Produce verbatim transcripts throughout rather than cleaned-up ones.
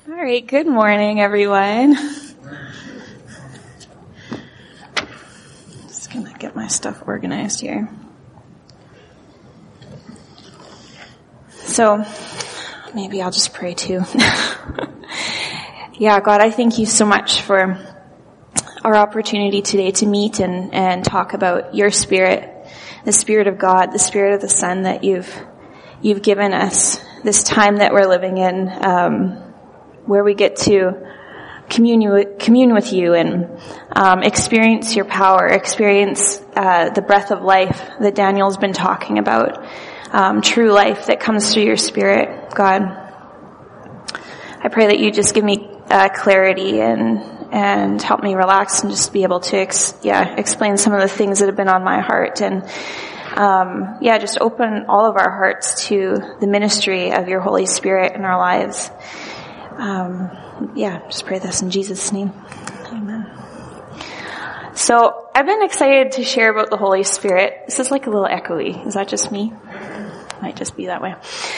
All right, good morning, everyone. Just gonna get my stuff organized here. So, maybe I'll just pray too. Yeah, God, I thank you so much for our opportunity today to meet and, and talk about your Spirit, the Spirit of God, the Spirit of the Son that you've you've given us, this time that we're living in, um, where we get to commune with, commune with you and um, experience your power, experience uh, the breath of life that Daniel's been talking about, um, true life that comes through your Spirit, God. I pray that you just give me uh, clarity and and help me relax and just be able to, ex- yeah, explain some of the things that have been on my heart and, um, yeah, just open all of our hearts to the ministry of your Holy Spirit in our lives. Um, yeah, just pray this in Jesus' name. Amen. So, I've been excited to share about the Holy Spirit. This is like a little echoey. Is that just me? Might just be that way.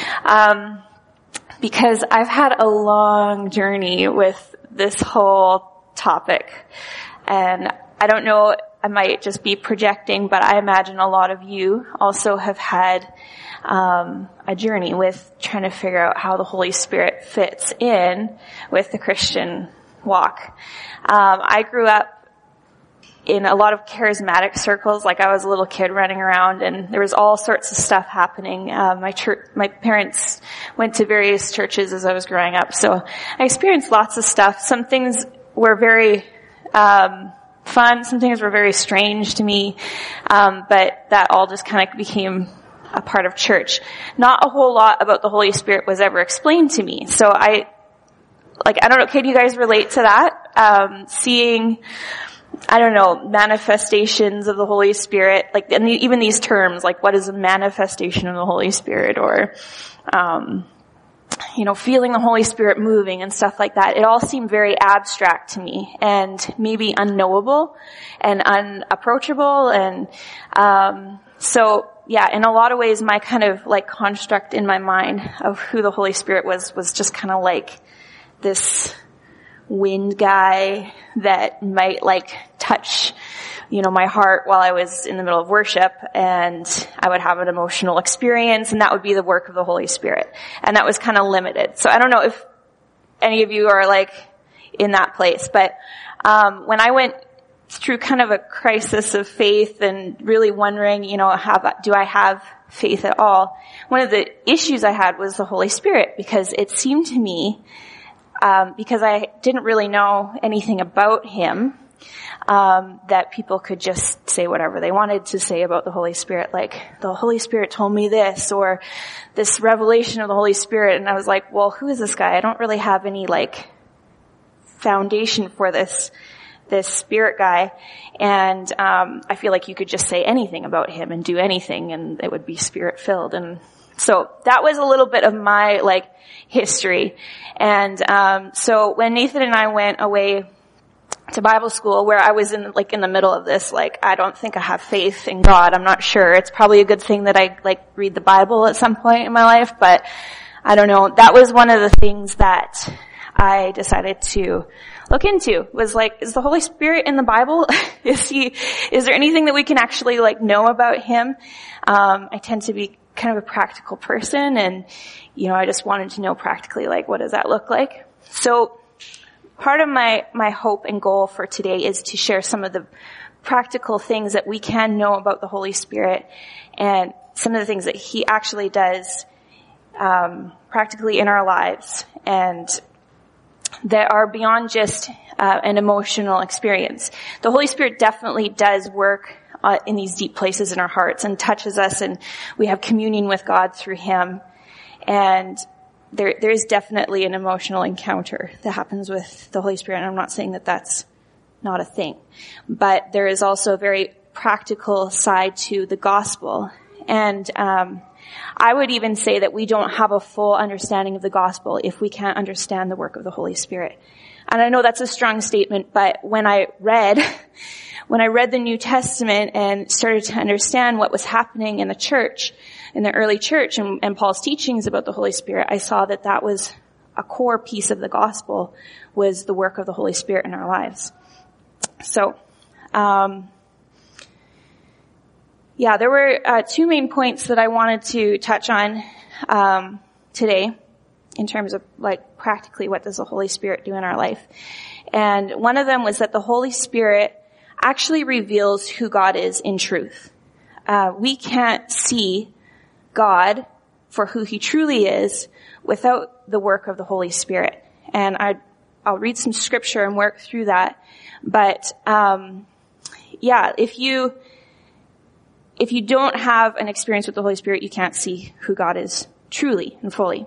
Um, because I've had a long journey with this whole topic. And I don't know, I might just be projecting, but I imagine a lot of you also have had um a journey with trying to figure out how the Holy Spirit fits in with the Christian walk. Um I grew up in a lot of charismatic circles, like I was a little kid running around and there was all sorts of stuff happening. Uh, my church, my parents went to various churches as I was growing up, so I experienced lots of stuff. Some things were very um fun, some things were very strange to me, um but that all just kind of became a part of church. Not a whole lot about the Holy Spirit was ever explained to me. So I, like, I don't know, can you guys relate to that? Um, seeing, I don't know, manifestations of the Holy Spirit, like, and even these terms, like, what is a manifestation of the Holy Spirit? Or, um, you know, feeling the Holy Spirit moving and stuff like that. It all seemed very abstract to me and maybe unknowable and unapproachable. And, um, so, yeah, in a lot of ways, my kind of like construct in my mind of who the Holy Spirit was, was just kind of like this wind guy that might like touch, you know, my heart while I was in the middle of worship, and I would have an emotional experience, and that would be the work of the Holy Spirit. And that was kind of limited. So I don't know if any of you are like in that place, but um when I went through kind of a crisis of faith and really wondering, you know, have, do I have faith at all? One of the issues I had was the Holy Spirit, because it seemed to me, um, because I didn't really know anything about him, um, that people could just say whatever they wanted to say about the Holy Spirit, like, the Holy Spirit told me this, or this revelation of the Holy Spirit, and I was like, well, who is this guy? I don't really have any, like, foundation for this this spirit guy, and um I feel like you could just say anything about him and do anything and it would be spirit filled. And so that was a little bit of my like history. And um so when Nathan and I went away to Bible school, where I was in like in the middle of this, like, I don't think I have faith in God, I'm not sure. It's probably a good thing that I like read the Bible at some point in my life, but I don't know. That was one of the things that I decided to look into, was like, is the Holy Spirit in the Bible? is he, is there anything that we can actually like know about him? Um, I tend to be kind of a practical person, and, you know, I just wanted to know practically, like, what does that look like? So part of my, my hope and goal for today is to share some of the practical things that we can know about the Holy Spirit and some of the things that he actually does, um, practically in our lives, and that are beyond just uh, an emotional experience. The Holy Spirit definitely does work uh, in these deep places in our hearts and touches us, and we have communion with God through him. And there, there is definitely an emotional encounter that happens with the Holy Spirit. And I'm not saying that that's not a thing, but there is also a very practical side to the gospel. And um I would even say that we don't have a full understanding of the gospel if we can't understand the work of the Holy Spirit. And I know that's a strong statement, but when I read, when I read the New Testament and started to understand what was happening in the church, in the early church, and, and Paul's teachings about the Holy Spirit, I saw that that was a core piece of the gospel was the work of the Holy Spirit in our lives. So, um, yeah, there were uh, two main points that I wanted to touch on um, today in terms of like practically what does the Holy Spirit do in our life. And one of them was that the Holy Spirit actually reveals who God is in truth. Uh, we can't see God for who he truly is without the work of the Holy Spirit. And I, I'll read some scripture and work through that. But, um, yeah, if you, if you don't have an experience with the Holy Spirit, you can't see who God is truly and fully.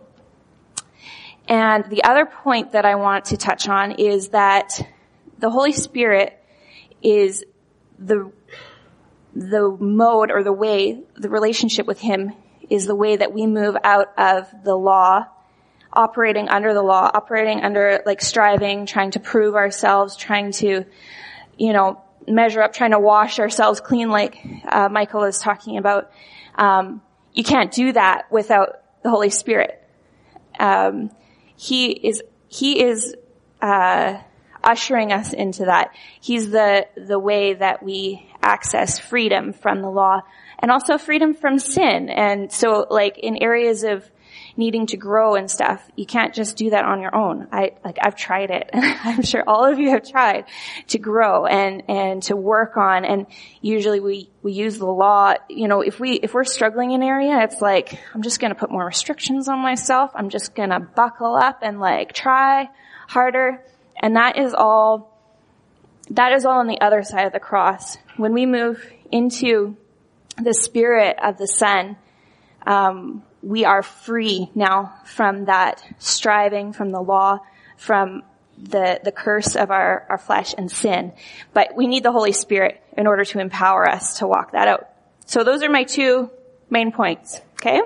And the other point that I want to touch on is that the Holy Spirit is the, the mode or the way, the relationship with him is the way that we move out of the law, operating under the law, operating under like striving, trying to prove ourselves, trying to, you know, measure up, trying to wash ourselves clean like uh, Michael is talking about. Um, you can't do that without the Holy Spirit. Um, he is, he is, uh, ushering us into that. He's the, the way that we access freedom from the law and also freedom from sin. And so like in areas of needing to grow and stuff, you can't just do that on your own. I, like I've tried it and I'm sure all of you have tried to grow and, and to work on. And usually we, we use the law. You know, if we, if we're struggling in an area, it's like, I'm just going to put more restrictions on myself. I'm just going to buckle up and like try harder. And that is all, that is all on the other side of the cross. When we move into the Spirit of the Son, um, we are free now from that striving, from the law, from the, the curse of our, our flesh and sin. But we need the Holy Spirit in order to empower us to walk that out. So those are my two main points. Okay?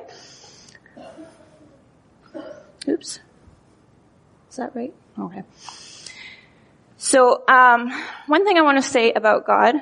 Oops. Is that right? Okay. So, um, one thing I want to say about God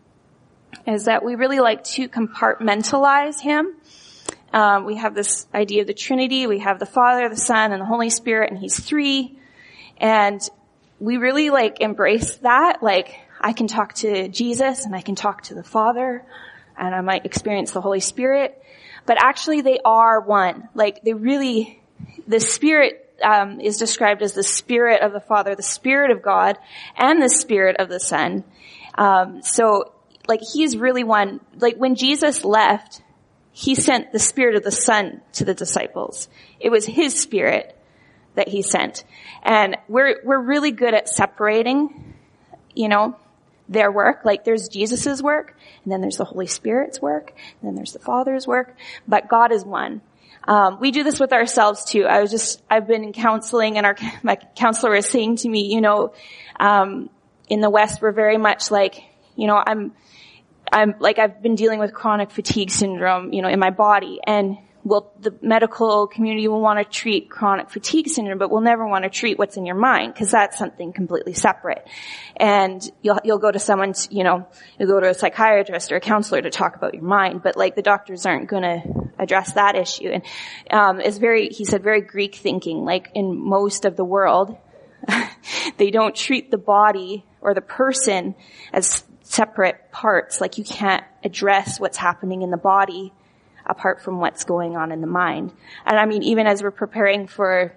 is that we really like to compartmentalize him. Um, we have this idea of the Trinity. We have the Father, the Son, and the Holy Spirit, and he's three. And we really like embrace that. Like, I can talk to Jesus and I can talk to the Father and I might experience the Holy Spirit. But actually they are one. Like, they really, the Spirit um, is described as the Spirit of the Father, the Spirit of God, and the Spirit of the Son. Um, so, like, he's really one. Like, when Jesus left, he sent the Spirit of the Son to the disciples. It was his Spirit that he sent. And we're, we're really good at separating, you know, their work. Like, there's Jesus's work, and then there's the Holy Spirit's work, and then there's the Father's work. But God is one. Um, we do this with ourselves too. I was just, I've been in counseling, and our, my counselor is saying to me, you know, um, in the West, we're very much like, you know, I'm, I'm like, I've been dealing with chronic fatigue syndrome, you know, in my body, and well, the medical community will want to treat chronic fatigue syndrome, but we'll never want to treat what's in your mind, because that's something completely separate. And you'll, you'll go to someone, to, you know, you'll go to a psychiatrist or a counselor to talk about your mind, but like the doctors aren't going to address that issue. And, um, it's very, he said, very Greek thinking. Like, in most of the world, they don't treat the body or the person as separate parts. Like, you can't address what's happening in the body apart from what's going on in the mind. And I mean, even as we're preparing for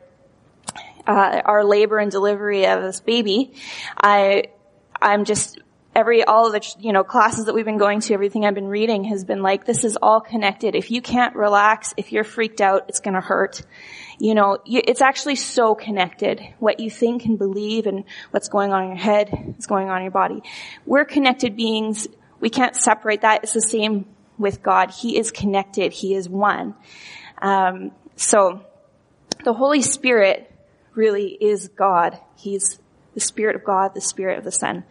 uh our labor and delivery of this baby, I I'm just every all of the you know classes that we've been going to, everything I've been reading has been like, this is all connected. If you can't relax, if you're freaked out, it's going to hurt. You know, you, it's actually so connected. What you think and believe and what's going on in your head is going on in your body. We're connected beings. We can't separate that. It's the same with God. He is connected. He is one. Um, so the Holy Spirit really is God. He's the Spirit of God, the Spirit of the Son.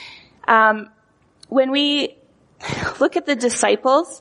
Um, when we look at the disciples,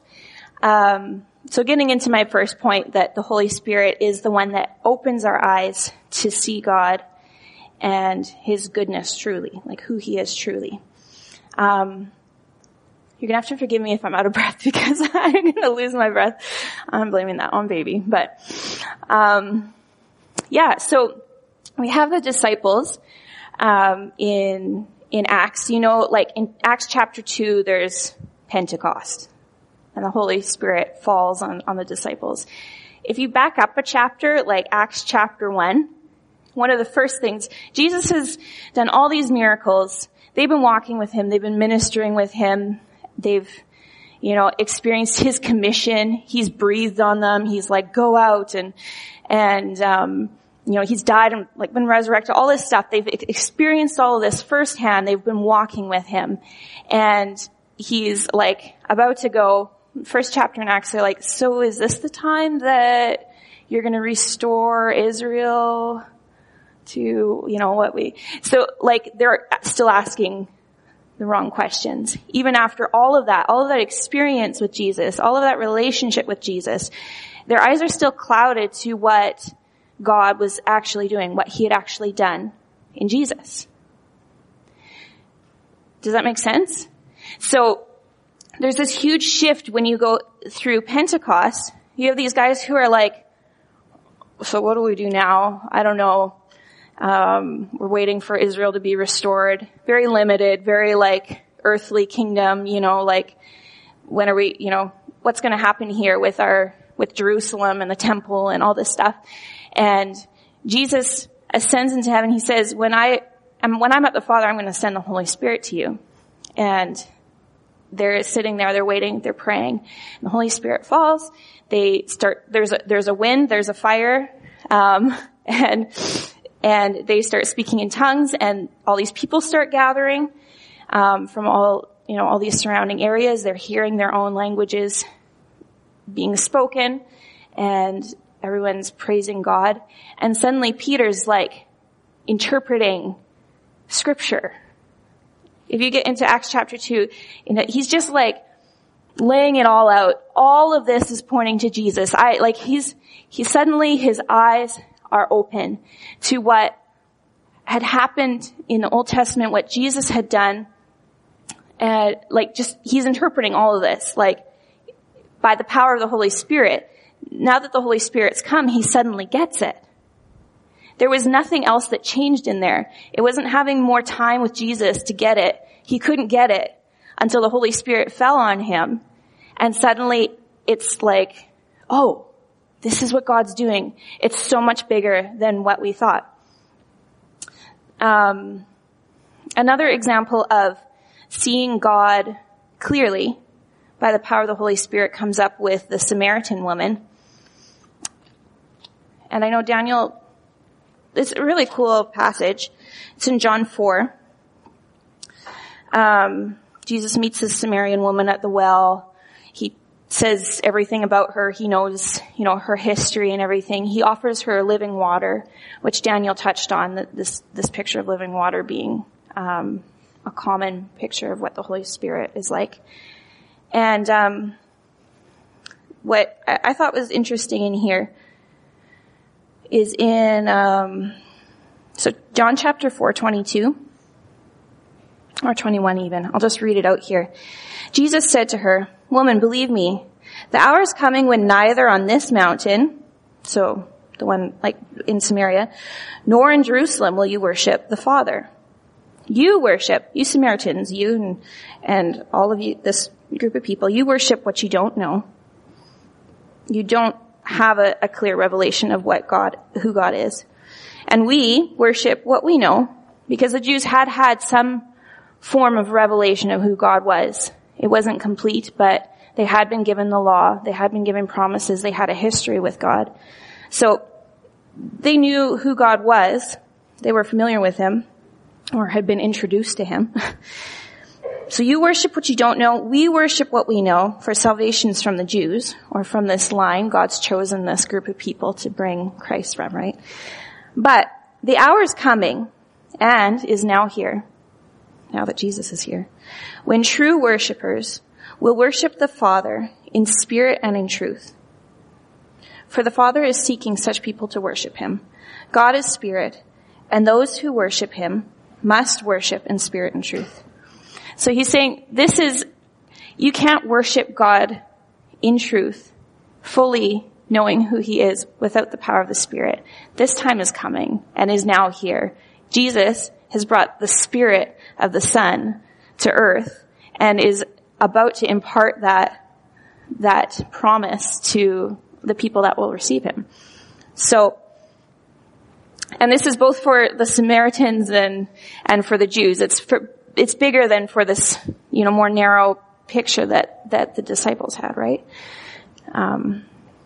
um, so getting into my first point, that the Holy Spirit is the one that opens our eyes to see God and his goodness truly, like who he is truly. Um, You're going to have to forgive me if I'm out of breath, because I'm going to lose my breath. I'm blaming that on baby. But, um, yeah, so we have the disciples um, in in Acts. You know, like in Acts chapter two, there's Pentecost, and the Holy Spirit falls on, on the disciples. If you back up a chapter, like Acts chapter one, one of the first things, Jesus has done all these miracles. They've been walking with him. They've been ministering with him. They've, you know, experienced his commission. He's breathed on them. He's like, go out and, and, um, you know, he's died and like been resurrected, all this stuff. They've experienced all of this firsthand. They've been walking with him. And he's like about to go. First chapter in Acts, they're like, so is this the time that you're going to restore Israel to, you know, what we, so like they're still asking the wrong questions. Even after all of that, all of that experience with Jesus, all of that relationship with Jesus, their eyes are still clouded to what God was actually doing, what he had actually done in Jesus. Does that make sense? So there's this huge shift when you go through Pentecost. You have these guys who are like, so what do we do now? I don't know. Um, we're waiting for Israel to be restored. Very limited, very like earthly kingdom, you know, like when are we, you know, what's going to happen here with our, with Jerusalem and the temple and all this stuff. And Jesus ascends into heaven. He says, when I am, when I'm at the Father, I'm going to send the Holy Spirit to you. And they're sitting there, they're waiting, they're praying. And the Holy Spirit falls. They start, there's a, there's a wind, there's a fire, um, and, and they start speaking in tongues, and all these people start gathering, um, from all, you know, all these surrounding areas. They're hearing their own languages being spoken, and everyone's praising God. And suddenly Peter's like interpreting scripture. If you get into Acts chapter two, you know, he's just like laying it all out. All of this is pointing to Jesus. I, like he's, he suddenly his eyes are open to what had happened in the Old Testament, what Jesus had done. And like just, he's interpreting all of this, like by the power of the Holy Spirit. Now that the Holy Spirit's come, he suddenly gets it. There was nothing else that changed in there. It wasn't having more time with Jesus to get it. He couldn't get it until the Holy Spirit fell on him. And suddenly it's like, oh, this is what God's doing. It's so much bigger than what we thought. Um, another example of seeing God clearly by the power of the Holy Spirit comes up with the Samaritan woman. And I know Daniel, it's a really cool passage. It's in John four. Um, Jesus meets this Samaritan woman at the well. He says everything about her. He knows, you know, her history and everything. He offers her living water, which Daniel touched on, that this, this picture of living water being, um, a common picture of what the Holy Spirit is like. And, um, what I thought was interesting in here is in, um, so John chapter four, twenty-two, or twenty-one even. I'll just read it out here. Jesus said to her, "Woman, believe me, the hour is coming when neither on this mountain," so the one like in Samaria, "nor in Jerusalem will you worship the Father. You worship, you Samaritans, you and, and all of you, this group of people, you worship what you don't know. You don't have a, a clear revelation of what God, who God is. And we worship what we know, because the Jews had had some form of revelation of who God was. It wasn't complete, but they had been given the law. They had been given promises. They had a history with God. So they knew who God was. They were familiar with him, or had been introduced to him. So you worship what you don't know. We worship what we know, for salvation's from the Jews, or from this line. God's chosen this group of people to bring Christ from, right? But the hour is coming, and is now here, now that Jesus is here, when true worshipers will worship the Father in spirit and in truth. For the Father is seeking such people to worship him. God is spirit, and those who worship him must worship in spirit and truth. So he's saying, this is, you can't worship God in truth, fully knowing who he is without the power of the Spirit. This time is coming and is now here. Jesus has brought the Spirit of the Son to earth and is about to impart that, that promise to the people that will receive him. So, and this is both for the Samaritans and, and for the Jews. It's for, it's bigger than for this, you know, more narrow picture that, that the disciples had, right? Um,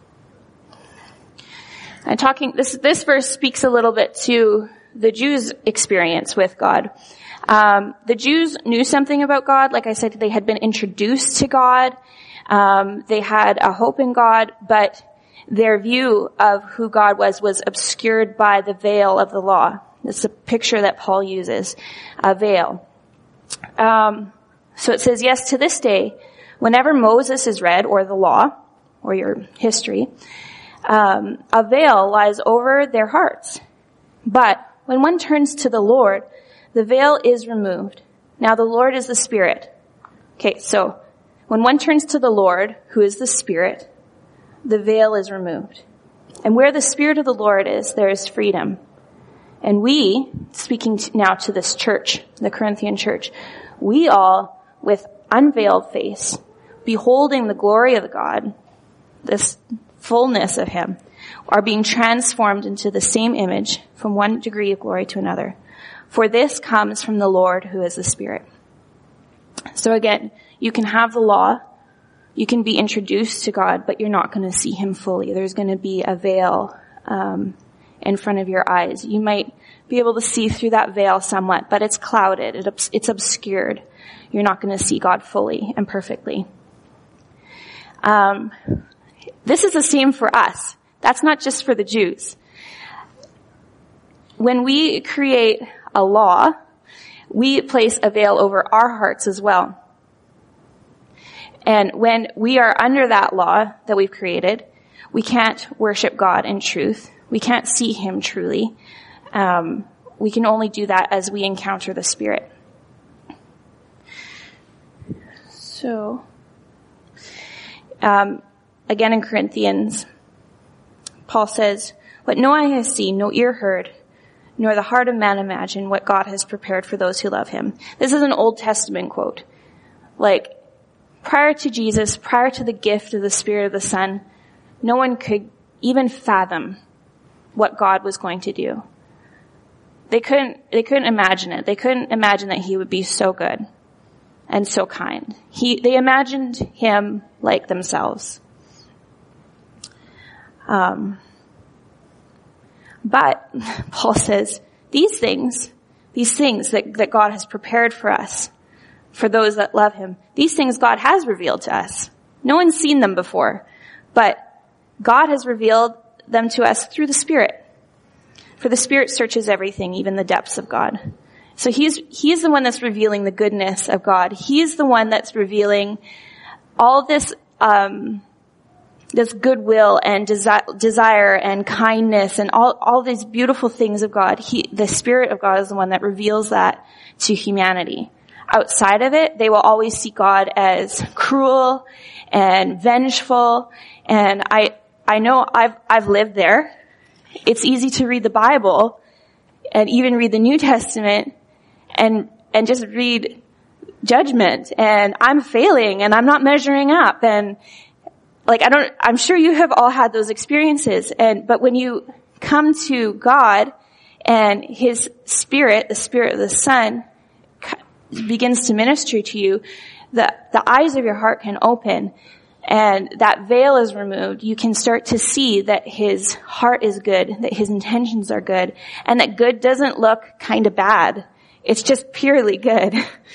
and talking, this, this verse speaks a little bit to the Jews' experience with God. Um, the Jews knew something about God. Like I said, they had been introduced to God. Um, they had a hope in God, but their view of who God was was obscured by the veil of the law. It's a picture that Paul uses, a veil. Um, so it says, yes, to this day, whenever Moses is read, or the law, or your history, um, a veil lies over their hearts. But when one turns to the Lord, the veil is removed. Now the Lord is the Spirit. Okay, so when one turns to the Lord, who is the Spirit, the veil is removed. And where the Spirit of the Lord is, there is freedom. And we, speaking now to this church, the Corinthian church, we all, with unveiled face, beholding the glory of God, this fullness of him, are being transformed into the same image from one degree of glory to another. For this comes from the Lord who is the Spirit. So again, you can have the law, you can be introduced to God, but you're not going to see him fully. There's going to be a veil um, in front of your eyes. You might be able to see through that veil somewhat, but it's clouded, it, it's obscured. You're not going to see God fully and perfectly. Um, this is the same for us. That's not just for the Jews. When we create a law, we place a veil over our hearts as well. And when we are under that law that we've created, we can't worship God in truth. We can't see him truly. Um, we can only do that as we encounter the Spirit. So, um, again in Corinthians, Paul says, what no eye has seen, no ear heard, nor the heart of man imagined what God has prepared for those who love him. This is an Old Testament quote. Like, prior to Jesus, prior to the gift of the Spirit of the Son, no one could even fathom what God was going to do. They couldn't, they couldn't imagine it. They couldn't imagine that he would be so good and so kind. He, they imagined him like themselves. Um, but Paul says, these things, these things that, that God has prepared for us, for those that love him, these things God has revealed to us. No one's seen them before, but God has revealed them to us through the Spirit. For the Spirit searches everything, even the depths of God. So he's, he's the one that's revealing the goodness of God. He's the one that's revealing all this, um, this goodwill and desi- desire and kindness and all, all these beautiful things of God. He, the Spirit of God is the one that reveals that to humanity. Outside of it, they will always see God as cruel and vengeful. And I, I know I've, I've lived there. It's easy to read the Bible and even read the New Testament and, and just read judgment, and I'm failing and I'm not measuring up, and like, I don't, I'm sure you have all had those experiences. And, but when you come to God and his Spirit, the Spirit of the Son, begins to minister to you, the, the eyes of your heart can open and that veil is removed. You can start to see that his heart is good, that his intentions are good, and that good doesn't look kind of bad. It's just purely good.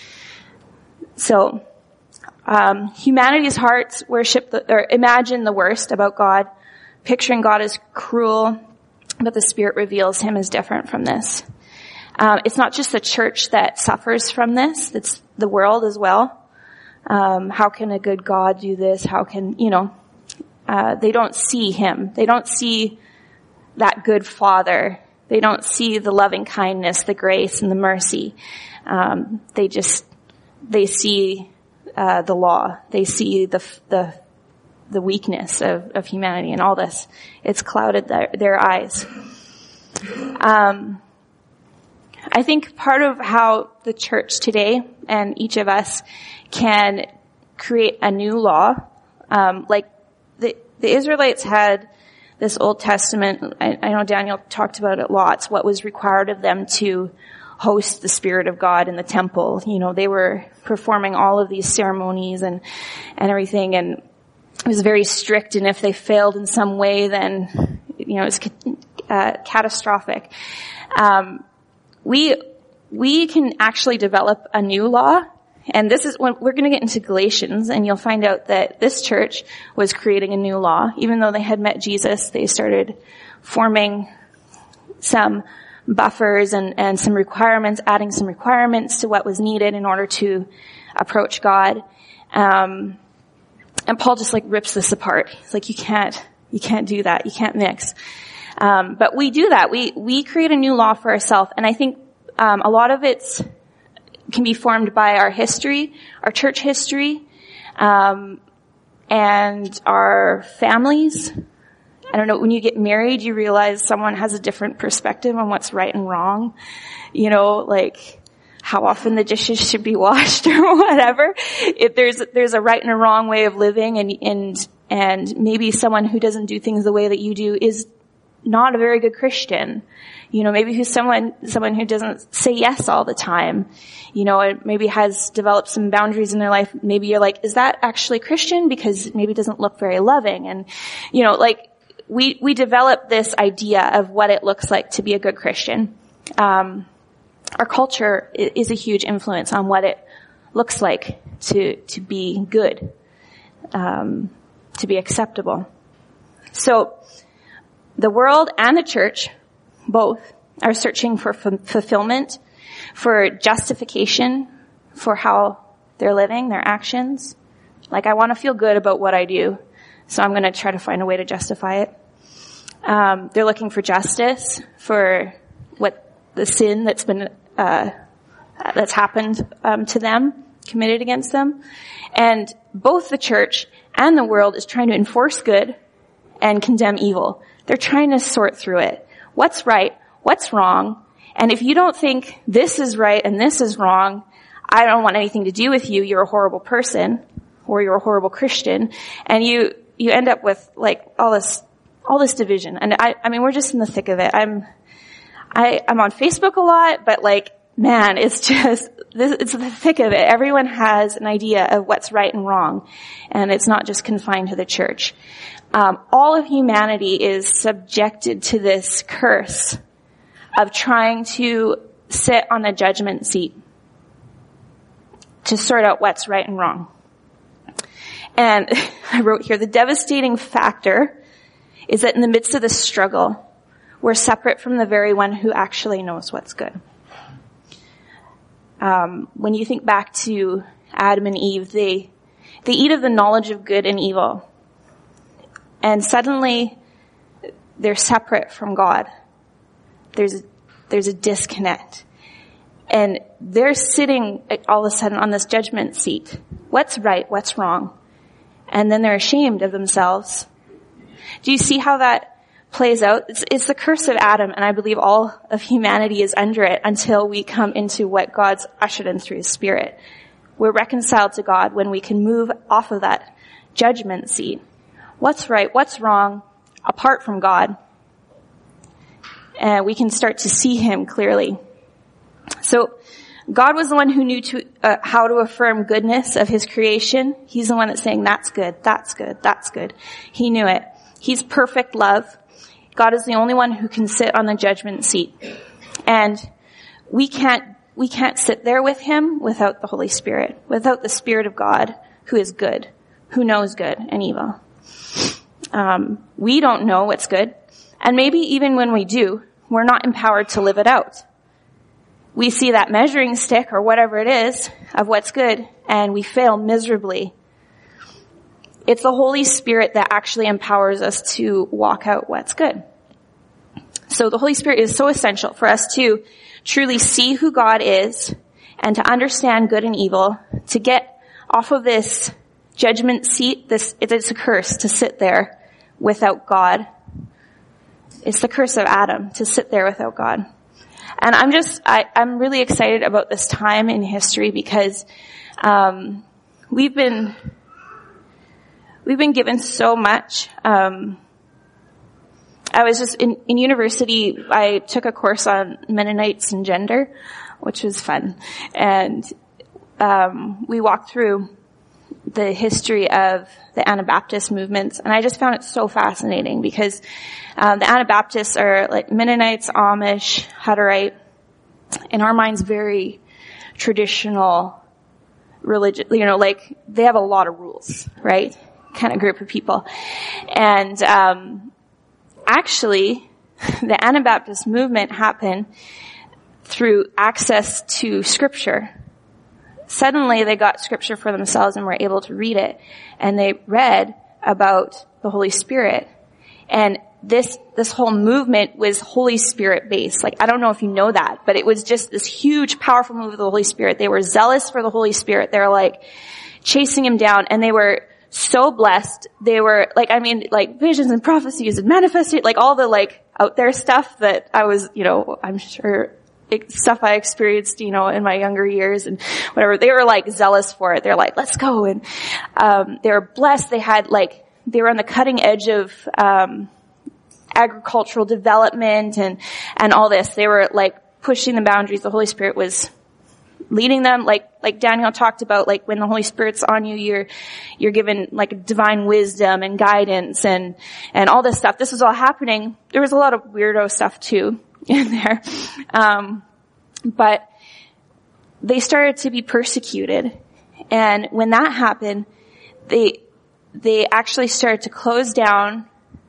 So, um, humanity's hearts worship the, or imagine the worst about God, picturing God as cruel, but the Spirit reveals him as different from this. Um, it's not just the church that suffers from this, it's the world as well. Um, how can a good God do this? How can, you know, uh, they don't see him. They don't see that good Father. They don't see the loving kindness, the grace, and the mercy. Um, they just, they see, uh, the law. They see the, the, the weakness of, of humanity and all this. It's clouded their, their eyes. Um, I think part of how the church today and each of us can create a new law, um, like the, the Israelites had this Old Testament, I, I know Daniel talked about it lots, what was required of them to host the Spirit of God in the temple. You know, they were performing all of these ceremonies and, and everything, and it was very strict, and if they failed in some way, then, you know, it was uh, catastrophic. Um, we, we can actually develop a new law. And this is when we're going to get into Galatians, and you'll find out that this church was creating a new law. Even though they had met Jesus, they started forming some buffers and, and some requirements, adding some requirements to what was needed in order to approach God. Um, and Paul just like rips this apart. He's like, you can't, you can't do that. You can't mix. Um, but we do that. We, we create a new law for ourselves. And I think, um, a lot of it's, can be formed by our history, our church history, um, and our families. I don't know, when you get married, you realize someone has a different perspective on what's right and wrong. You know, like how often the dishes should be washed or whatever. If there's, there's a right and a wrong way of living, and, and, and maybe someone who doesn't do things the way that you do is not a very good Christian. You know, maybe who's someone, someone who doesn't say yes all the time, you know, and maybe has developed some boundaries in their life. Maybe you're like, is that actually Christian? Because maybe it doesn't look very loving. And, you know, like we, we develop this idea of what it looks like to be a good Christian. Um, our culture is a huge influence on what it looks like to, to be good, um, to be acceptable. So the world and the church both are searching for f- fulfillment, for justification for how they're living, their actions. Like, I want to feel good about what I do, so I'm going to try to find a way to justify it. Um, they're looking for justice for what the sin that's been uh that's happened um, to them, committed against them. And both the church and the world is trying to enforce good and condemn evil. They're trying to sort through it. What's right? What's wrong? And if you don't think this is right and this is wrong, I don't want anything to do with you. You're a horrible person, or you're a horrible Christian. And you, you end up with like all this, all this division. And I, I mean, we're just in the thick of it. I'm, I, I'm on Facebook a lot, but like, man, it's just, this, it's the thick of it. Everyone has an idea of what's right and wrong. And it's not just confined to the church. Um, all of humanity is subjected to this curse of trying to sit on the judgment seat to sort out what's right and wrong. And I wrote here, the devastating factor is that in the midst of this struggle, we're separate from the very one who actually knows what's good. Um, when you think back to Adam and Eve, they, they eat of the knowledge of good and evil. And suddenly, they're separate from God. There's, there's a disconnect. And they're sitting all of a sudden on this judgment seat. What's right? What's wrong? And then they're ashamed of themselves. Do you see how that plays out? It's, it's the curse of Adam, and I believe all of humanity is under it until we come into what God's ushered in through His Spirit. We're reconciled to God when we can move off of that judgment seat. What's right? What's wrong? Apart from God. And we can start to see Him clearly. So, God was the one who knew to, uh, how to affirm goodness of His creation. He's the one that's saying, that's good, that's good, that's good. He knew it. He's perfect love. God is the only one who can sit on the judgment seat. And we can't, we can't sit there with Him without the Holy Spirit, without the Spirit of God, who is good, who knows good and evil. Um, we don't know what's good. And maybe even when we do, we're not empowered to live it out. We see that measuring stick or whatever it is of what's good, and we fail miserably. It's the Holy Spirit that actually empowers us to walk out what's good. So the Holy Spirit is so essential for us to truly see who God is and to understand good and evil, to get off of this judgment seat. This, it's a curse to sit there without God. It's the curse of Adam, to sit there without God. And I'm just, I, I'm really excited about this time in history because, um, we've been, we've been given so much. Um, I was just in, in university, I took a course on Mennonites and gender, which was fun. And, um, we walked through the history of the Anabaptist movements, and I just found it so fascinating because um, the Anabaptists are like Mennonites, Amish, Hutterite, in our minds very traditional religion, you know, like they have a lot of rules, right? Kind of group of people. And um actually the Anabaptist movement happened through access to scripture. Suddenly they got scripture for themselves and were able to read it. And they read about the Holy Spirit. And this, this whole movement was Holy Spirit based. Like, I don't know if you know that, but it was just this huge, powerful move of the Holy Spirit. They were zealous for the Holy Spirit. They were like chasing him down, and they were so blessed. They were like, I mean, like visions and prophecies and manifested, like all the like out there stuff that I was, you know, I'm sure stuff I experienced, you know, in my younger years and whatever. They were like zealous for it. They're like, let's go. And, um, they were blessed. They had like, they were on the cutting edge of, um, agricultural development and, and all this. They were like pushing the boundaries. The Holy Spirit was leading them, like, like Daniel talked about, like when the Holy Spirit's on you, you're, you're given like divine wisdom and guidance and, and all this stuff. This was all happening. There was a lot of weirdo stuff too in there. Um, but they started to be persecuted. And when that happened, they, they actually started to close down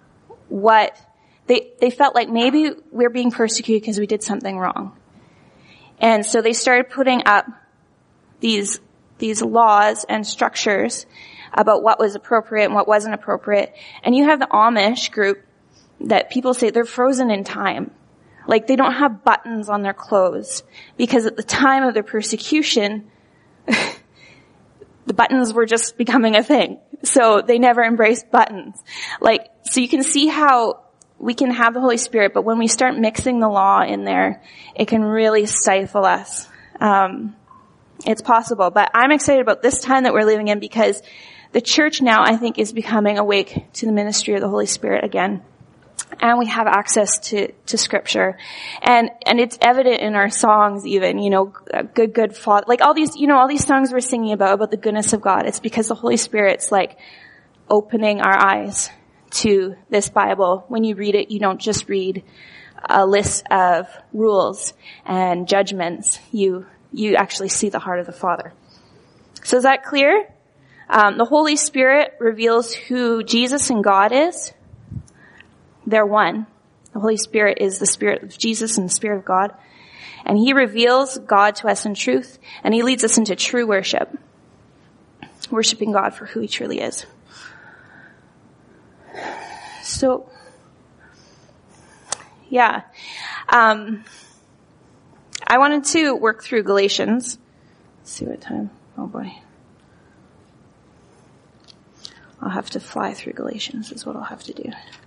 what they, they felt like maybe we're being persecuted because we did something wrong. And so they started putting up these, these laws and structures about what was appropriate and what wasn't appropriate. And you have the Amish group that people say they're frozen in time. Like they don't have buttons on their clothes because at the time of their persecution, the buttons were just becoming a thing. So they never embraced buttons. Like, so you can see how we can have the Holy Spirit, but when we start mixing the law in there, it can really stifle us. Um, it's possible, but I'm excited about this time that we're living in because the church now, I think, is becoming awake to the ministry of the Holy Spirit again. And we have access to, to scripture. And, and it's evident in our songs even, you know, good, good Father, like all these, you know, all these songs we're singing about, about the goodness of God. It's because the Holy Spirit's like opening our eyes to this Bible. When you read it, you don't just read a list of rules and judgments. You, you actually see the heart of the Father. So is that clear? Um, the Holy Spirit reveals who Jesus and God is. They're one. The Holy Spirit is the Spirit of Jesus and the Spirit of God. And He reveals God to us in truth, and He leads us into true worship. Worshiping God for who He truly is. So, yeah. Um, I wanted to work through Galatians. Let's see what time. Oh boy. I'll have to fly through Galatians is what I'll have to do.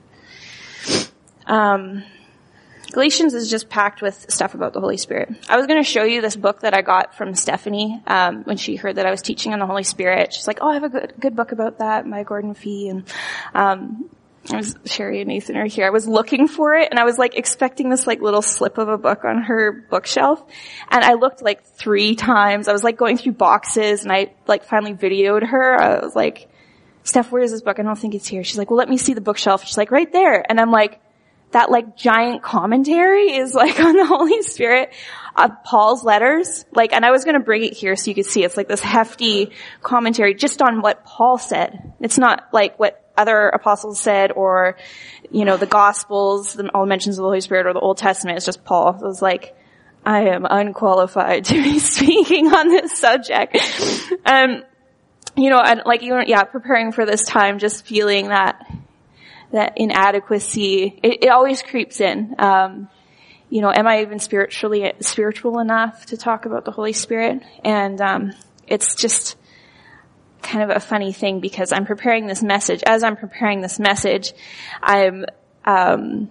Um, Galatians is just packed with stuff about the Holy Spirit. I was going to show you this book that I got from Stephanie, um, when she heard that I was teaching on the Holy Spirit. She's like, oh, I have a good, good book about that by Gordon Fee. And, um, I was, Sherry and Nathan are here. I was looking for it and I was like expecting this like little slip of a book on her bookshelf. And I looked like three times. I was like going through boxes and I like finally videoed her. I was like, Steph, where is this book? I don't think it's here. She's like, well, let me see the bookshelf. She's like, right there. And I'm like, that like giant commentary is like on the Holy Spirit of Paul's letters. Like, and I was going to bring it here so you could see it's like this hefty commentary just on what Paul said. It's not like what other apostles said or, you know, the Gospels, the, all the mentions of the Holy Spirit or the Old Testament. It's just Paul. So it was like, I am unqualified to be speaking on this subject. Um, you know, and like, you yeah, preparing for this time, just feeling that, that inadequacy, it, it always creeps in. Um, you know, am I even spiritually, spiritual enough to talk about the Holy Spirit? And, um, it's just, kind of a funny thing because I'm preparing this message. As I'm preparing this message, I'm um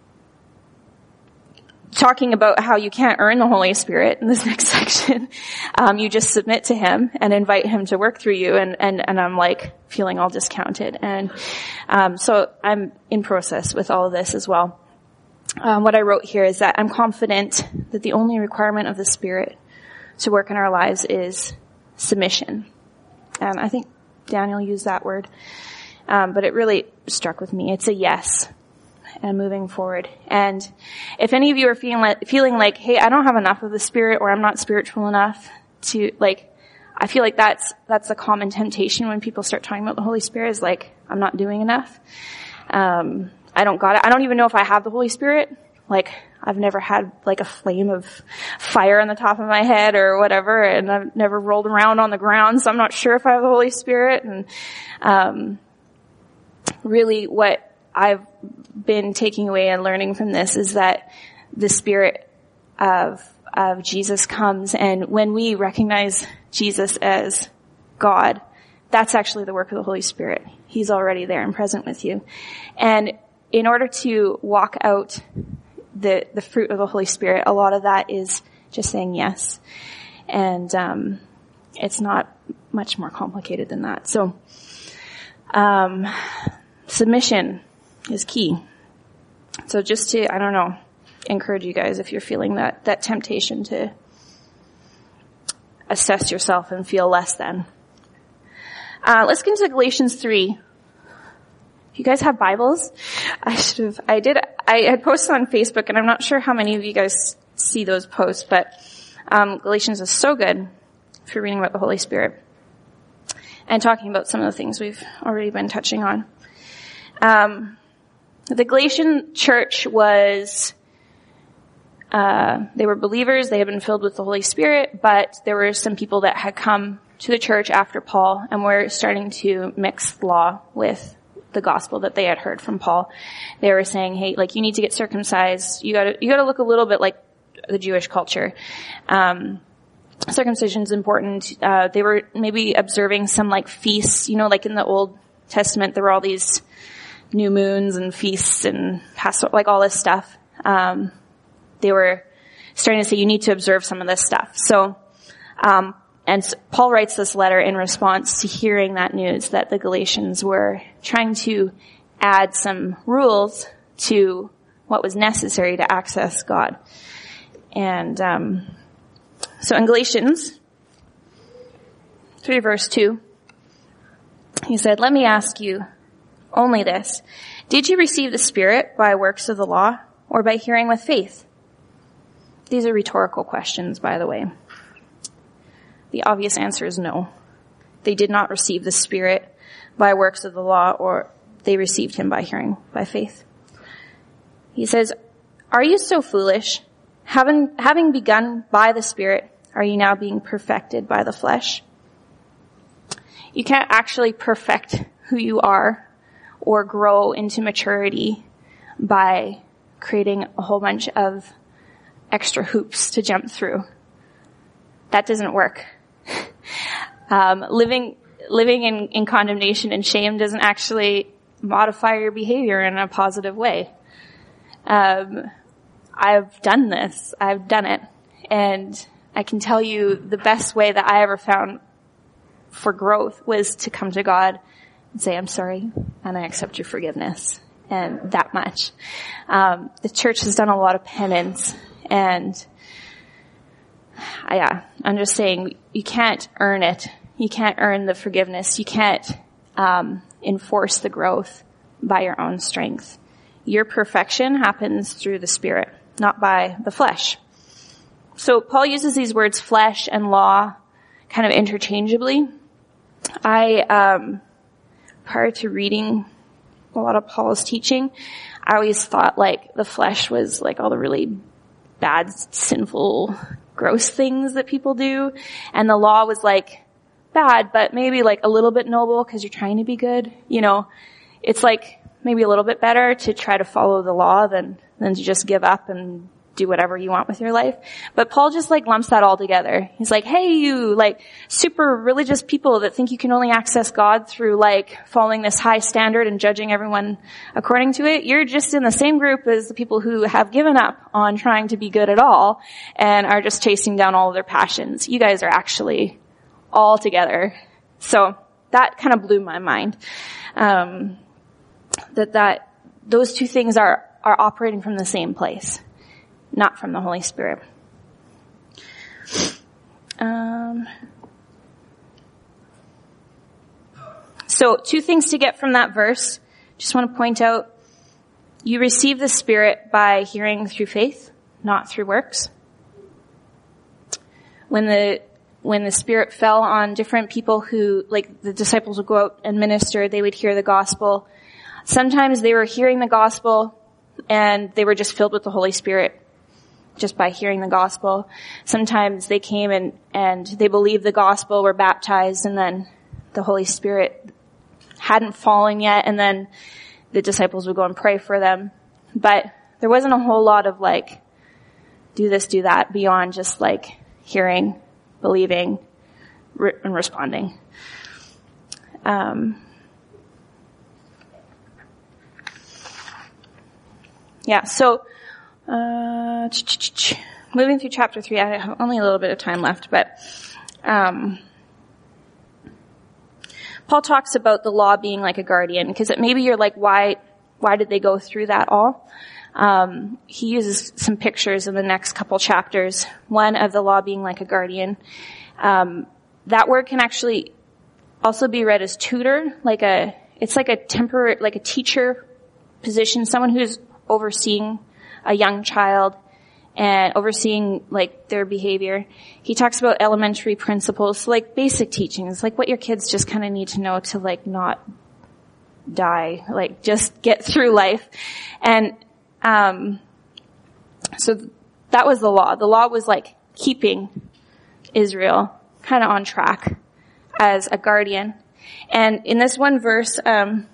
talking about how you can't earn the Holy Spirit in this next section. Um, you just submit to him and invite him to work through you. And, and, and I'm like feeling all discounted. And, um, so I'm in process with all of this as well. Um, what I wrote here is that I'm confident that the only requirement of the Spirit to work in our lives is submission. And I think Daniel used that word. Um, but it really struck with me. It's a yes. And moving forward. And if any of you are feeling like, feeling like, hey, I don't have enough of the Spirit, or I'm not spiritual enough to, like, I feel like that's, that's a common temptation when people start talking about the Holy Spirit, is like, I'm not doing enough. Um, I don't got it. I don't even know if I have the Holy Spirit. Like, I've never had, like, a flame of fire on the top of my head or whatever, and I've never rolled around on the ground, so I'm not sure if I have the Holy Spirit. And, um, really what I've been taking away and learning from this is that the Spirit of, of Jesus comes, and when we recognize Jesus as God, that's actually the work of the Holy Spirit. He's already there and present with you. And in order to walk out the, the fruit of the Holy Spirit, a lot of that is just saying yes. And, um, it's not much more complicated than that. So, um, submission is key. So just to, I don't know, encourage you guys if you're feeling that, that temptation to assess yourself and feel less than. Uh, let's get into Galatians three. If you guys have Bibles, I should have, I did, I had posted on Facebook, and I'm not sure how many of you guys see those posts, but, um, Galatians is so good if you're reading about the Holy Spirit and talking about some of the things we've already been touching on. Um, The Galatian church was, uh, they were believers, they had been filled with the Holy Spirit, but there were some people that had come to the church after Paul and were starting to mix law with the gospel that they had heard from Paul. They were saying, hey, like, you need to get circumcised, you gotta, you gotta look a little bit like the Jewish culture. Um, circumcision's important. Uh, they were maybe observing some, like, feasts, you know, like in the Old Testament, there were all these new moons and feasts and Passover, like all this stuff. Um, they were starting to say you need to observe some of this stuff. So, um, and Paul writes this letter in response to hearing that news that the Galatians were trying to add some rules to what was necessary to access God. And, um, so in Galatians three verse two, he said, let me ask you only this. Did you receive the Spirit by works of the law or by hearing with faith? These are rhetorical questions, by the way. The obvious answer is no. They did not receive the Spirit by works of the law, or they received him by hearing by faith. He says, are you so foolish? Having, having begun by the Spirit, are you now being perfected by the flesh? You can't actually perfect who you are or grow into maturity by creating a whole bunch of extra hoops to jump through. That doesn't work. um, living living in, in condemnation and shame doesn't actually modify your behavior in a positive way. Um, I've done this. I've done it. And I can tell you the best way that I ever found for growth was to come to God and say, I'm sorry, and I accept your forgiveness. And that much. Um, the church has done a lot of penance, and I, yeah, I'm just saying you can't earn it. You can't earn the forgiveness. You can't um, enforce the growth by your own strength. Your perfection happens through the Spirit, not by the flesh. So Paul uses these words flesh and law kind of interchangeably. I, um, prior to reading a lot of Paul's teaching, I always thought like the flesh was like all the really bad, sinful, gross things that people do. And the law was like bad, but maybe like a little bit noble because you're trying to be good. You know, it's like maybe a little bit better to try to follow the law than, than to just give up and do whatever you want with your life. But Paul just like lumps that all together. He's like, hey, you like super religious people that think you can only access God through like following this high standard and judging everyone according to it. You're just in the same group as the people who have given up on trying to be good at all and are just chasing down all of their passions. You guys are actually all together. So that kind of blew my mind. Um, that that those two things are are operating from the same place, not from the Holy Spirit. Um, so two things to get from that verse. Just want to point out, you receive the Spirit by hearing through faith, not through works. When the when the Spirit fell on different people who, like the disciples would go out and minister, they would hear the gospel. Sometimes they were hearing the gospel and they were just filled with the Holy Spirit just by hearing the gospel. Sometimes they came and, and they believed the gospel, were baptized, and then the Holy Spirit hadn't fallen yet, and then the disciples would go and pray for them. But there wasn't a whole lot of like, do this, do that, beyond just like hearing, believing, re- and responding. Um, yeah, so Uh, moving through chapter three, I have only a little bit of time left, but um, Paul talks about the law being like a guardian, because maybe you're like, why, why did they go through that all? Um, he uses some pictures in the next couple chapters. One of the law being like a guardian. Um, that word can actually also be read as tutor, like a, it's like a temporary, like a teacher position, someone who's overseeing a young child and overseeing like their behavior. He talks about elementary principles, so, like basic teachings, like what your kids just kind of need to know to like not die, like just get through life. And um so that was the law. The law was like keeping Israel kind of on track as a guardian. And in this one verse, um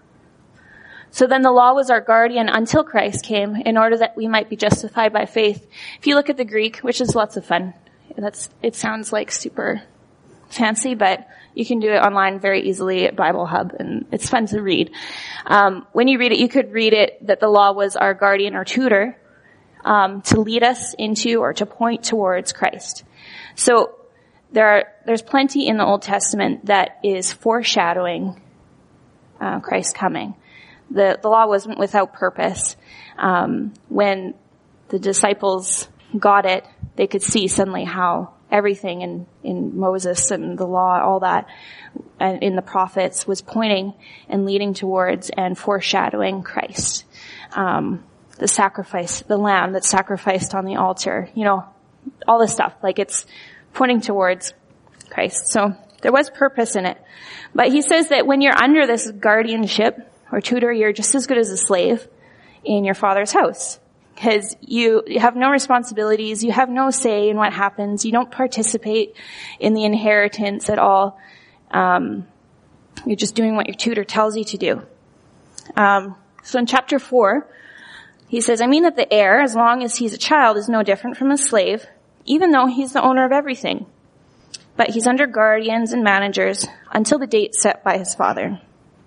so then the law was our guardian until Christ came, in order that we might be justified by faith. If you look at the Greek, which is lots of fun, that's, it sounds like super fancy, but you can do it online very easily at Bible Hub, and it's fun to read. Um, when you read it, you could read it that the law was our guardian or tutor, um, to lead us into or to point towards Christ. So there are, there's plenty in the Old Testament that is foreshadowing, uh, Christ coming. The, the law wasn't without purpose. Um, when the disciples got it, they could see suddenly how everything in, in Moses and the law, all that, and in the prophets was pointing and leading towards and foreshadowing Christ. Um, the sacrifice, the lamb that's sacrificed on the altar, you know, all this stuff, like it's pointing towards Christ. So there was purpose in it. But he says that when you're under this guardianship or tutor, you're just as good as a slave in your father's house. Because you have no responsibilities, you have no say in what happens, you don't participate in the inheritance at all. Um, you're just doing what your tutor tells you to do. Um, so in chapter four, he says, I mean that the heir, as long as he's a child, is no different from a slave, even though he's the owner of everything. But he's under guardians and managers until the date set by his father.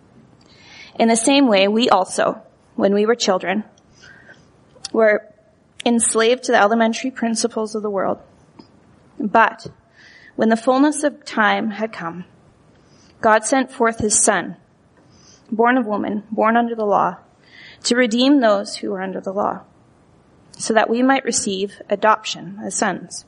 In the same way, we also, when we were children, were enslaved to the elementary principles of the world. But when the fullness of time had come, God sent forth his Son, born of woman, born under the law, to redeem those who were under the law, so that we might receive adoption as sons.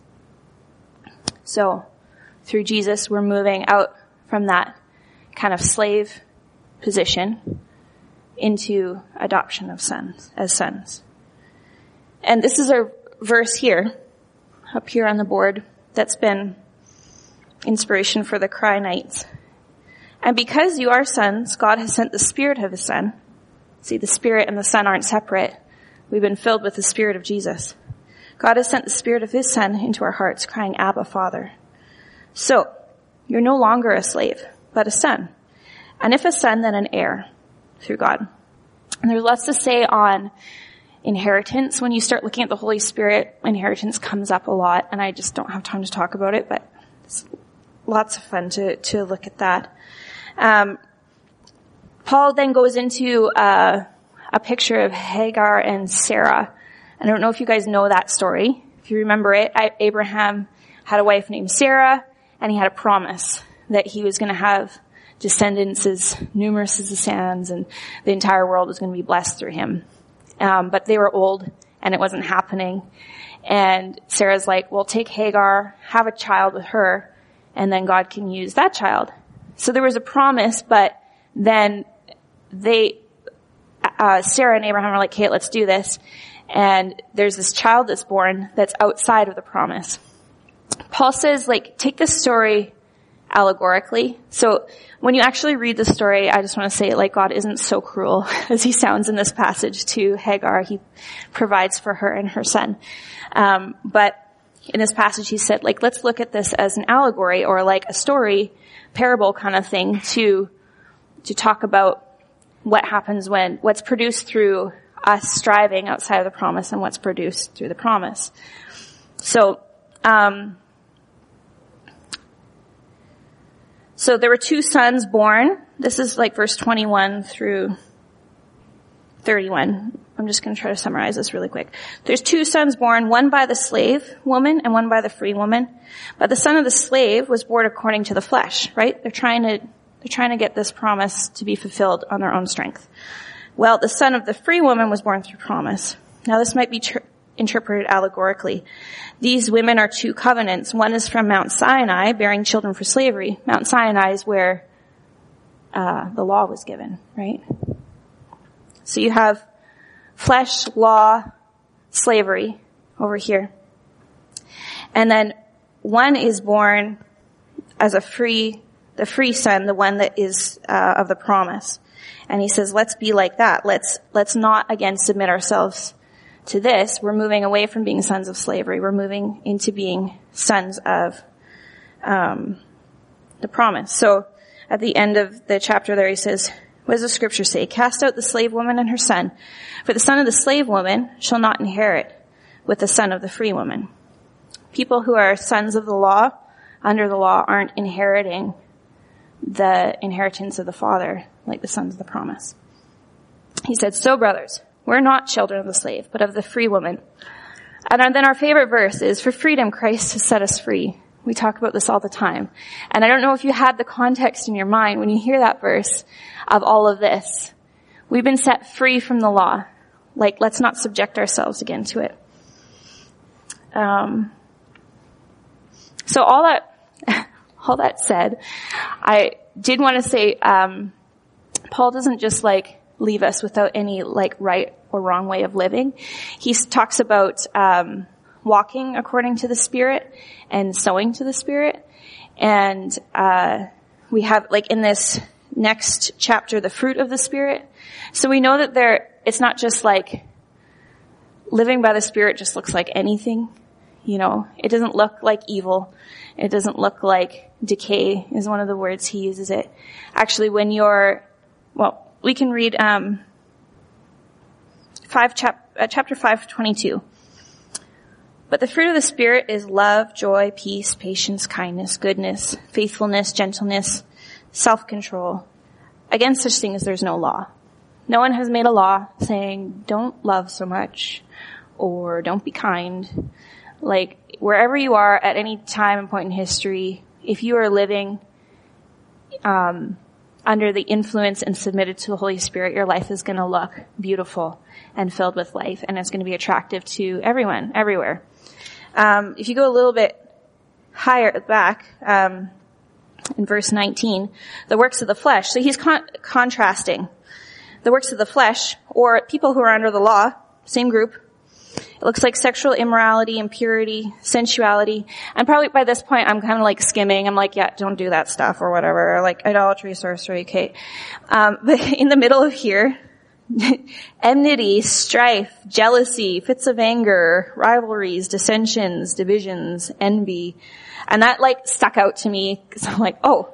So, through Jesus, we're moving out from that kind of slave position into adoption of sons, as sons. And this is our verse here, up here on the board, that's been inspiration for the Cry Nights. And because you are sons, God has sent the Spirit of his Son. See, the Spirit and the Son aren't separate. We've been filled with the Spirit of Jesus. God has sent the Spirit of his Son into our hearts, crying, Abba, Father. So, you're no longer a slave, but a son. And if a son, then an heir through God. And there's lots to say on inheritance. When you start looking at the Holy Spirit, inheritance comes up a lot, and I just don't have time to talk about it, but it's lots of fun to, to look at that. Um, Paul then goes into uh, a picture of Hagar and Sarah. I don't know if you guys know that story. If you remember it, I, Abraham had a wife named Sarah, and he had a promise that he was going to have descendants as numerous as the sands, and the entire world was going to be blessed through him. Um, but they were old, and it wasn't happening. And Sarah's like, well, take Hagar, have a child with her, and then God can use that child. So there was a promise, but then they, uh, Sarah and Abraham are like, okay, let's do this. And there's this child that's born that's outside of the promise. Paul says, like, take this story allegorically. So when you actually read the story, I just want to say, like, God isn't so cruel as he sounds in this passage to Hagar. He provides for her and her son. Um, but in this passage, he said, like, let's look at this as an allegory or like a story, parable kind of thing to, to talk about what happens when, what's produced through us striving outside of the promise and what's produced through the promise. So, um, so there were two sons born. This is like verse twenty-one through thirty-one. I'm just going to try to summarize this really quick. There's two sons born, one by the slave woman and one by the free woman. But the son of the slave was born according to the flesh, right? They're trying to, they're trying to get this promise to be fulfilled on their own strength. Well, the son of the free woman was born through promise. Now this might be tr- interpreted allegorically. These women are two covenants. One is from Mount Sinai, bearing children for slavery. Mount Sinai is where uh the law was given, right? So you have flesh, law, slavery over here. And then one is born as a free, the free son, the one that is uh of the promise. And he says, let's be like that. Let's, let's not again submit ourselves to this. We're moving away from being sons of slavery. We're moving into being sons of, um, the promise. So at the end of the chapter there, he says, what does the scripture say? Cast out the slave woman and her son, for the son of the slave woman shall not inherit with the son of the free woman. People who are sons of the law, under the law, aren't inheriting the inheritance of the Father like the sons of the promise. He said, so brothers, we're not children of the slave, but of the free woman. And then our favorite verse is, for freedom Christ has set us free. We talk about this all the time. And I don't know if you had the context in your mind when you hear that verse of all of this. We've been set free from the law. Like, let's not subject ourselves again to it. Um, so all that, all that said, I did want to say, um, Paul doesn't just like leave us without any like right or wrong way of living. He talks about, um, walking according to the Spirit and sowing to the Spirit. And, uh, we have like in this next chapter, the fruit of the Spirit. So we know that there, it's not just like living by the Spirit just looks like anything. You know, it doesn't look like evil. It doesn't look like decay is one of the words he uses it. Actually, when you're, well, we can read, um, five chap, uh, chapter five, twenty-two. But the fruit of the Spirit is love, joy, peace, patience, kindness, goodness, faithfulness, gentleness, self-control. Against such things there's no law. No one has made a law saying don't love so much or don't be kind. Like, wherever you are at any time and point in history, if you are living um under the influence and submitted to the Holy Spirit, your life is going to look beautiful and filled with life, and it's going to be attractive to everyone, everywhere. Um, if you go a little bit higher back, um, in verse nineteen, the works of the flesh. So he's con- contrasting the works of the flesh, or people who are under the law, same group. It looks like sexual immorality, impurity, sensuality. And probably by this point, I'm kind of like skimming. I'm like, yeah, don't do that stuff or whatever. Or like idolatry, sorcery, okay. Um, but in the middle of here, enmity, strife, jealousy, fits of anger, rivalries, dissensions, divisions, envy. And that like stuck out to me because I'm like, oh,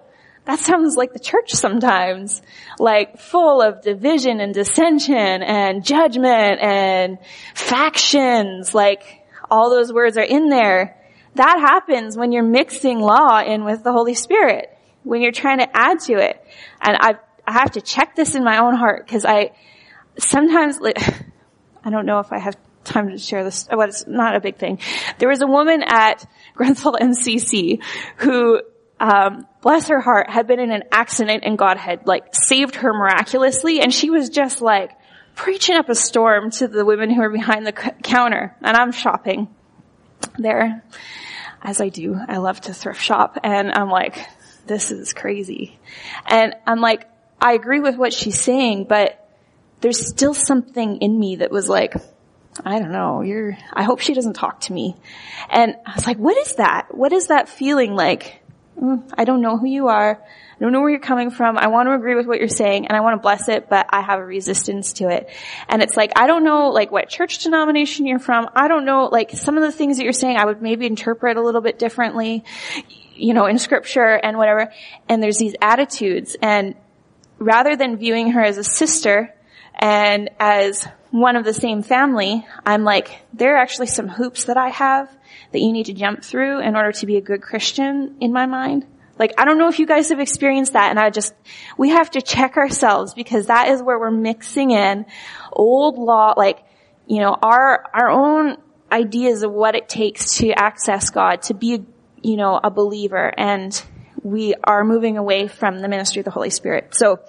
that sounds like the church sometimes, like full of division and dissension and judgment and factions, like all those words are in there. That happens when you're mixing law in with the Holy Spirit, when you're trying to add to it. And I, I have to check this in my own heart, because I sometimes, like, I don't know if I have time to share this. Well, it's not a big thing. There was a woman at Grenfell M C C who, um, bless her heart, had been in an accident and God had, like, saved her miraculously. And she was just, like, preaching up a storm to the women who were behind the c- counter. And I'm shopping there, as I do. I love to thrift shop. And I'm like, this is crazy. And I'm like, I agree with what she's saying, but there's still something in me that was like, I don't know, you're, I hope she doesn't talk to me. And I was like, what is that? What is that feeling like? Mm, I don't know who you are. I don't know where you're coming from. I want to agree with what you're saying and I want to bless it, but I have a resistance to it. And it's like, I don't know, like, what church denomination you're from. I don't know, like, some of the things that you're saying I would maybe interpret a little bit differently, you know, in scripture and whatever. And there's these attitudes, and rather than viewing her as a sister and as one of the same family, I'm like, there are actually some hoops that I have that you need to jump through in order to be a good Christian in my mind. Like, I don't know if you guys have experienced that, and I just, we have to check ourselves, because that is where we're mixing in old law, like, you know, our, our own ideas of what it takes to access God, to be, you know, a believer, and we are moving away from the ministry of the Holy Spirit. So,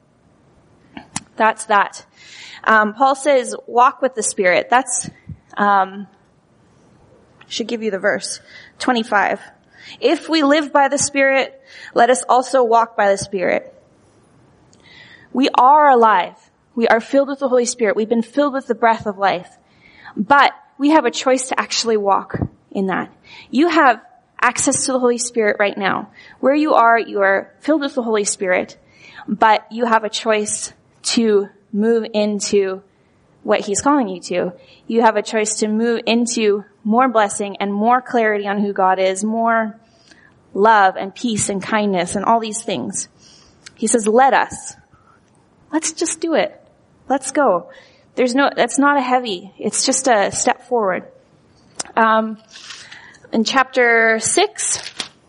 that's that. Um, Paul says, walk with the Spirit. That's, um, should give you the verse. twenty-five. If we live by the Spirit, let us also walk by the Spirit. We are alive. We are filled with the Holy Spirit. We've been filled with the breath of life. But we have a choice to actually walk in that. You have access to the Holy Spirit right now. Where you are, you are filled with the Holy Spirit, but you have a choice to move into what He's calling you to. You have a choice to move into more blessing and more clarity on who God is, more love and peace and kindness and all these things. He says, let us. Let's just do it. Let's go. There's no, that's not a heavy. It's just a step forward. Um, in chapter six,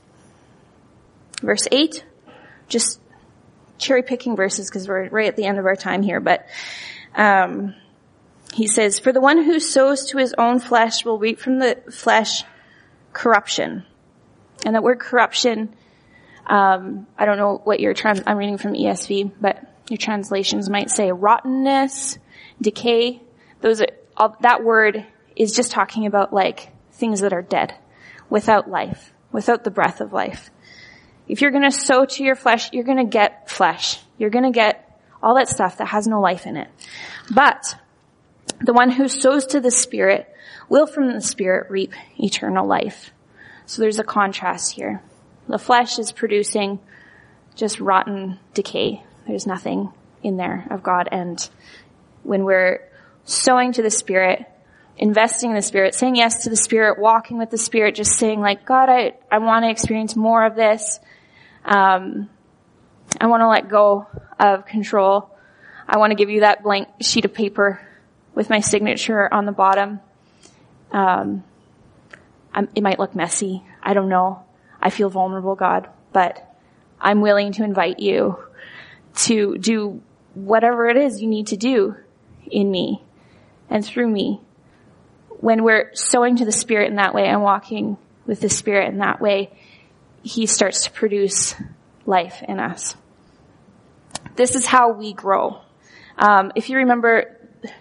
verse eight, just cherry picking verses because we're right at the end of our time here, but, um, he says, for the one who sows to his own flesh will reap from the flesh corruption. And that word corruption, um, I don't know what your trans, I'm reading from E S V, but your translations might say rottenness, decay. Those are, all, that word is just talking about like things that are dead, without life, without the breath of life. If you're going to sow to your flesh, you're going to get flesh. You're going to get all that stuff that has no life in it. But the one who sows to the Spirit will from the Spirit reap eternal life. So there's a contrast here. The flesh is producing just rotten decay. There's nothing in there of God. And when we're sowing to the Spirit, investing in the Spirit, saying yes to the Spirit, walking with the Spirit, just saying like, God, I, I want to experience more of this. Um, I want to let go of control. I want to give you that blank sheet of paper with my signature on the bottom. Um, I'm, it might look messy. I don't know. I feel vulnerable, God, but I'm willing to invite you to do whatever it is you need to do in me and through me. When we're sowing to the Spirit in that way and walking with the Spirit in that way, He starts to produce life in us. This is how we grow. Um, if you remember,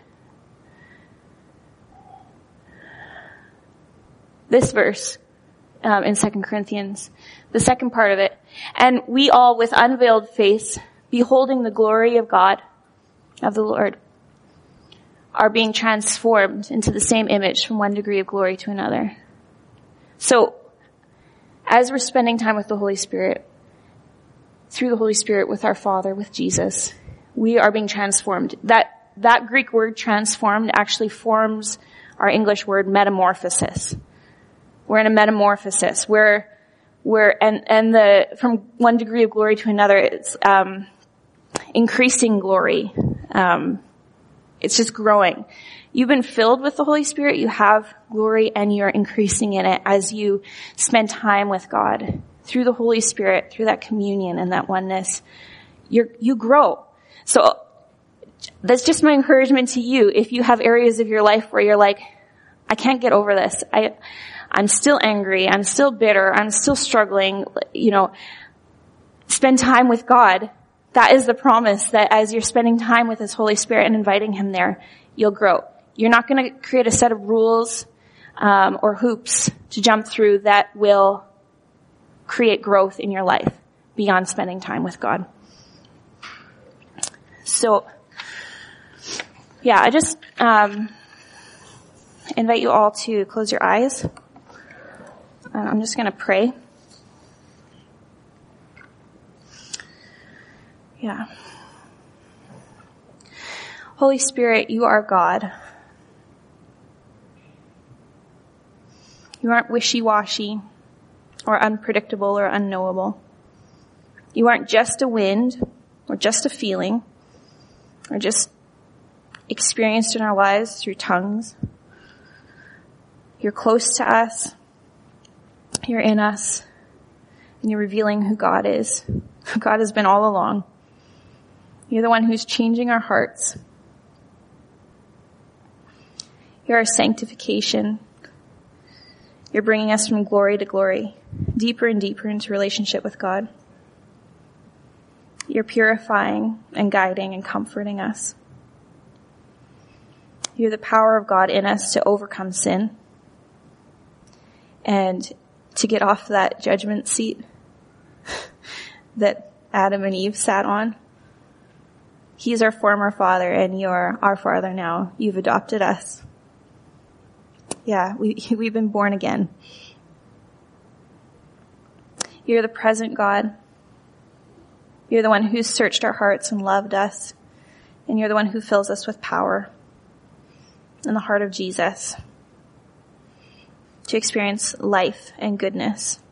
this verse um, in Second Corinthians, the second part of it, and we all with unveiled face, beholding the glory of God, of the Lord, are being transformed into the same image from one degree of glory to another. So, as we're spending time with the Holy Spirit, through the Holy Spirit with our Father, with Jesus, we are being transformed. That, that Greek word transformed actually forms our English word metamorphosis. We're in a metamorphosis where where, and, and the, from one degree of glory to another, it's, um, increasing glory. Um, it's just growing. You've been filled with the Holy Spirit. You have glory and you're increasing in it as you spend time with God through the Holy Spirit, through that communion and that oneness. You're, you grow. So that's just my encouragement to you. If you have areas of your life where you're like, I can't get over this. I, I'm still angry. I'm still bitter. I'm still struggling. You know, spend time with God. That is the promise, that as you're spending time with His Holy Spirit and inviting Him there, you'll grow. You're not going to create a set of rules um, or hoops to jump through that will create growth in your life beyond spending time with God. So, yeah, I just um, invite you all to close your eyes. I'm just going to pray. Yeah. Holy Spirit, you are God. You aren't wishy-washy or unpredictable or unknowable. You aren't just a wind or just a feeling or just experienced in our lives through tongues. You're close to us. You're in us. And you're revealing who God is, who God has been all along. You're the one who's changing our hearts. You're our sanctification. You're bringing us from glory to glory, deeper and deeper into relationship with God. You're purifying and guiding and comforting us. You're the power of God in us to overcome sin and to get off that judgment seat that Adam and Eve sat on. He's our former father and you're our father now. You've adopted us. Yeah, we, we've been born again. You're the present God. You're the one who's searched our hearts and loved us. And you're the one who fills us with power in the heart of Jesus to experience life and goodness.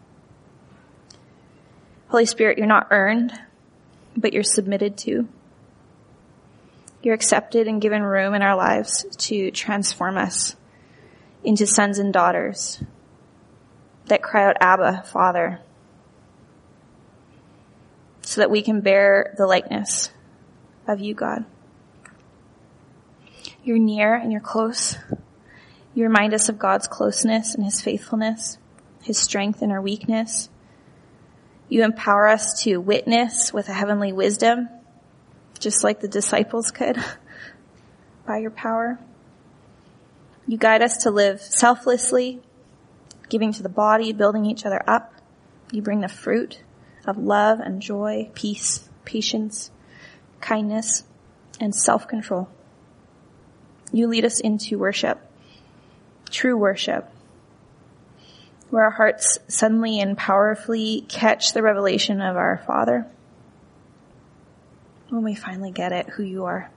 Holy Spirit, you're not earned, but you're submitted to. You're accepted and given room in our lives to transform us into sons and daughters that cry out, Abba, Father, so that we can bear the likeness of you, God. You're near and you're close. You remind us of God's closeness and His faithfulness, His strength in our weakness. You empower us to witness with a heavenly wisdom, just like the disciples could, by your power. You guide us to live selflessly, giving to the body, building each other up. You bring the fruit of love and joy, peace, patience, kindness, and self-control. You lead us into worship, true worship, where our hearts suddenly and powerfully catch the revelation of our Father. When we finally get it, who you are.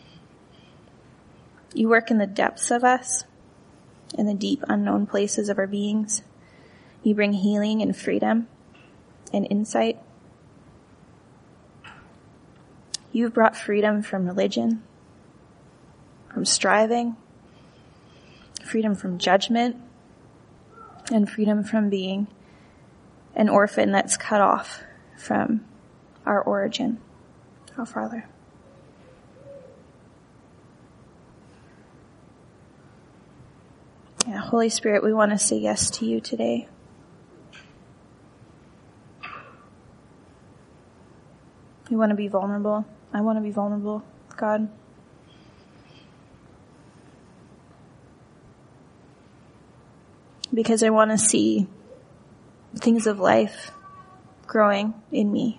You work in the depths of us, in the deep unknown places of our beings. You bring healing and freedom and insight. You've brought freedom from religion, from striving, freedom from judgment, and freedom from being an orphan that's cut off from our origin, our Father. Yeah, Holy Spirit, we want to say yes to you today. We want to be vulnerable. I want to be vulnerable, God. Because I want to see things of life growing in me.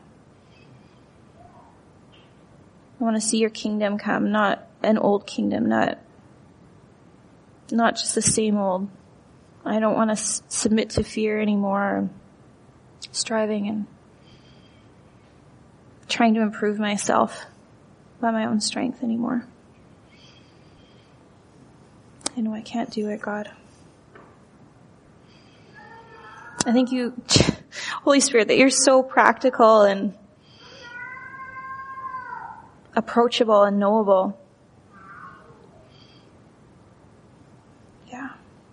I want to see your kingdom come, not an old kingdom, not Not just the same old. I don't want to s- submit to fear anymore, striving and trying to improve myself by my own strength anymore. I know I can't do it, God. I thank you, Holy Spirit, that you're so practical and approachable and knowable. Yeah.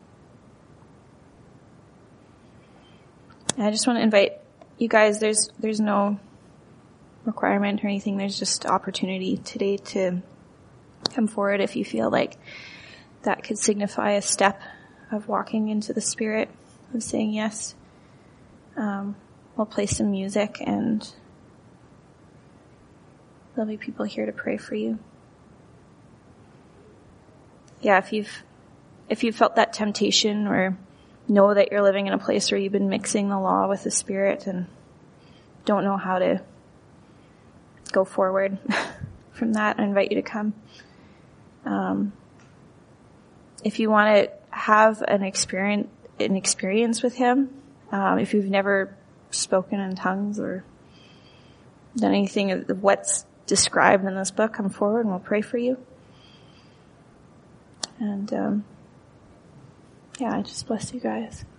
And I just want to invite you guys, there's there's no requirement or anything, there's just opportunity today to come forward if you feel like that could signify a step of walking into the Spirit, of saying yes. Um, we'll play some music and there'll be people here to pray for you. Yeah, if you've, if you've felt that temptation or know that you're living in a place where you've been mixing the law with the Spirit and don't know how to go forward from that, I invite you to come. Um, if you want to have an experience, an experience with Him, um, if you've never spoken in tongues or done anything of what's described in this book, come forward and we'll pray for you. And, um, yeah, I just bless you guys.